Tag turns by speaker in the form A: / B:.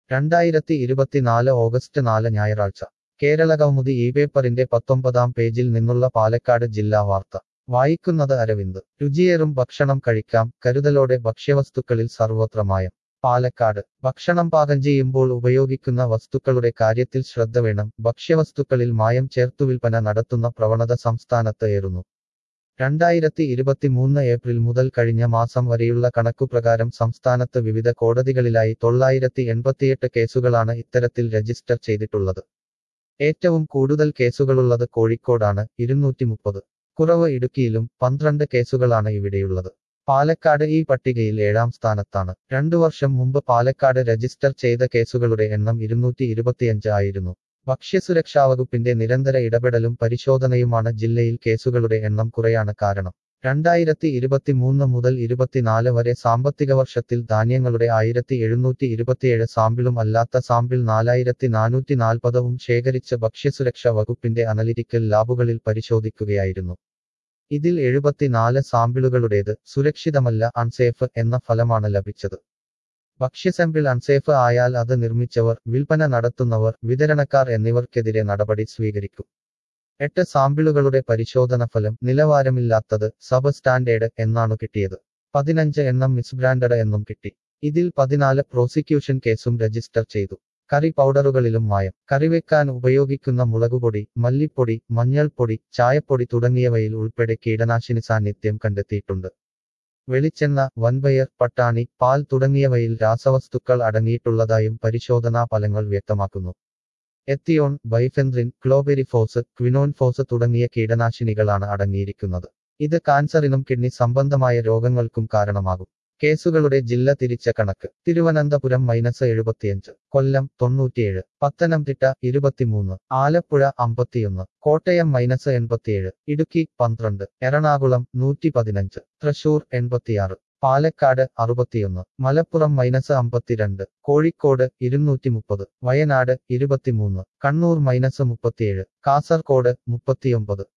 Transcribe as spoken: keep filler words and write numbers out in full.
A: രണ്ടായിരത്തി ഇരുപത്തിനാല് ഓഗസ്റ്റ് നാല് ഞായറാഴ്ച കേരള കൗമുദി ഈ പേപ്പറിന്റെ പത്തൊമ്പതാം പേജിൽ നിന്നുള്ള പാലക്കാട് ജില്ലാ വാർത്ത വായിക്കുന്നത് അരവിന്ദ്. രുചിയേറും ഭക്ഷണം കഴിക്കാം, കരുതലോടെ ഭക്ഷ്യവസ്തുക്കളിൽ സർവ്വത്ര മായം. പാലക്കാട് ഭക്ഷണം പാകം ചെയ്യുമ്പോൾ ഉപയോഗിക്കുന്ന വസ്തുക്കളുടെ കാര്യത്തിൽ ശ്രദ്ധ വേണം. ഭക്ഷ്യവസ്തുക്കളിൽ മായം ചേർത്തു വിൽപ്പന നടത്തുന്ന പ്രവണത സംസ്ഥാനത്ത് ഏറുന്നു. രണ്ടായിരത്തി ഇരുപത്തിമൂന്ന് ഏപ്രിൽ മുതൽ കഴിഞ്ഞ മാസം വരെയുള്ള കണക്കുപ്രകാരം സംസ്ഥാനത്ത് വിവിധ കോടതികളിലായി തൊള്ളായിരത്തി എൺപത്തിയെട്ട് കേസുകളാണ് ഇത്തരത്തിൽ രജിസ്റ്റർ ചെയ്തിട്ടുള്ളത്. ഏറ്റവും കൂടുതൽ കേസുകളുള്ളത് കോഴിക്കോടാണ്, ഇരുന്നൂറ്റി മുപ്പത്. കുറവ് ഇടുക്കിയിലും, പന്ത്രണ്ട് കേസുകളാണ് ഇവിടെയുള്ളത്. പാലക്കാട് ഈ പട്ടികയിൽ ഏഴാം സ്ഥാനത്താണ്. രണ്ടു വർഷം മുമ്പ് പാലക്കാട് രജിസ്റ്റർ ചെയ്ത കേസുകളുടെ എണ്ണം ഇരുന്നൂറ്റി ഇരുപത്തിയഞ്ച് ആയിരുന്നു. ഭക്ഷ്യസുരക്ഷാവകുപ്പിന്റെ നിരന്തര ഇടപെടലും പരിശോധനയുമാണ് ജില്ലയിൽ കേസുകളുടെ എണ്ണം കുറയാന് കാരണം. രണ്ടായിരത്തി ഇരുപത്തിമൂന്ന് മുതൽ ഇരുപത്തിനാല് വരെ സാമ്പത്തിക വർഷത്തിൽ ധാന്യങ്ങളുടെ ആയിരത്തി എഴുന്നൂറ്റി ഇരുപത്തിയേഴ് സാമ്പിളും അല്ലാത്ത സാമ്പിൾ നാലായിരത്തി നാനൂറ്റി നാൽപ്പതും ശേഖരിച്ച് ഭക്ഷ്യസുരക്ഷാ വകുപ്പിന്റെ അനലിറ്റിക്കൽ ലാബുകളിൽ പരിശോധിക്കുകയായിരുന്നു. ഇതിൽ എഴുപത്തിനാല് സാമ്പിളുകളുടേത് സുരക്ഷിതമല്ല, അൺസേഫ് എന്ന ഫലമാണ് ലഭിച്ചത്. ഭക്ഷ്യസാമ്പിൾ അൺസേഫ് ആയാൽ അത് നിർമ്മിച്ചവർ, വിൽപ്പന നടത്തുന്നവർ, വിതരണക്കാർ എന്നിവർക്കെതിരെ നടപടി സ്വീകരിക്കും. എട്ട് സാമ്പിളുകളുടെ പരിശോധന ഫലം നിലവാരമില്ലാത്തത്, സബ് സ്റ്റാൻഡേർഡ് എന്നാണു കിട്ടിയത്. പതിനഞ്ച് എണ്ണം മിസ്ബ്രാൻഡഡ് എന്നും കിട്ടി. ഇതിൽ പതിനാല് പ്രോസിക്യൂഷൻ കേസും രജിസ്റ്റർ ചെയ്തു. കറി പൗഡറുകളിലും മായം. കറിവെക്കാൻ ഉപയോഗിക്കുന്ന മുളകുപൊടി, മല്ലിപ്പൊടി, മഞ്ഞൾപ്പൊടി, ചായപ്പൊടി തുടങ്ങിയവയിൽ ഉൾപ്പെടെ കീടനാശിനി സാന്നിധ്യം കണ്ടെത്തിയിട്ടുണ്ട്. വെളിച്ചെണ്ണ, വൻപയർ, പട്ടാണി, പാൽ തുടങ്ങിയവയിൽ രാസവസ്തുക്കൾ അടങ്ങിയിട്ടുള്ളതായും പരിശോധനാ ഫലങ്ങൾ വ്യക്തമാക്കുന്നു. എത്തിയോൺ, ബൈഫെൻദ്രിൻ, ക്ലോബെരിഫോസ്, ക്വിനോൻഫോസ് തുടങ്ങിയ കീടനാശിനികളാണ് അടങ്ങിയിരിക്കുന്നത്. ഇത് കാൻസറിനും കിഡ്നി സംബന്ധമായ രോഗങ്ങൾക്കും കാരണമാകും. കേസുകളുടെ ജില്ല തിരിച്ച കണക്ക്: തിരുവനന്തപുരം മൈനസ് എഴുപത്തിയഞ്ച്, കൊല്ലം തൊണ്ണൂറ്റിയേഴ്, പത്തനംതിട്ട ഇരുപത്തിമൂന്ന്, ആലപ്പുഴ അമ്പത്തിയൊന്ന്, കോട്ടയം മൈനസ് എൺപത്തിയേഴ്, ഇടുക്കി പന്ത്രണ്ട്, എറണാകുളം നൂറ്റി പതിനഞ്ച്, തൃശൂർ എൺപത്തിയാറ്, പാലക്കാട് അറുപത്തിയൊന്ന്, മലപ്പുറം മൈനസ് അമ്പത്തിരണ്ട്, കോഴിക്കോട് ഇരുന്നൂറ്റി മുപ്പത്, വയനാട് ഇരുപത്തിമൂന്ന്, കണ്ണൂർ മൈനസ് മുപ്പത്തിയേഴ്, കാസർകോട് മുപ്പത്തിയൊമ്പത്,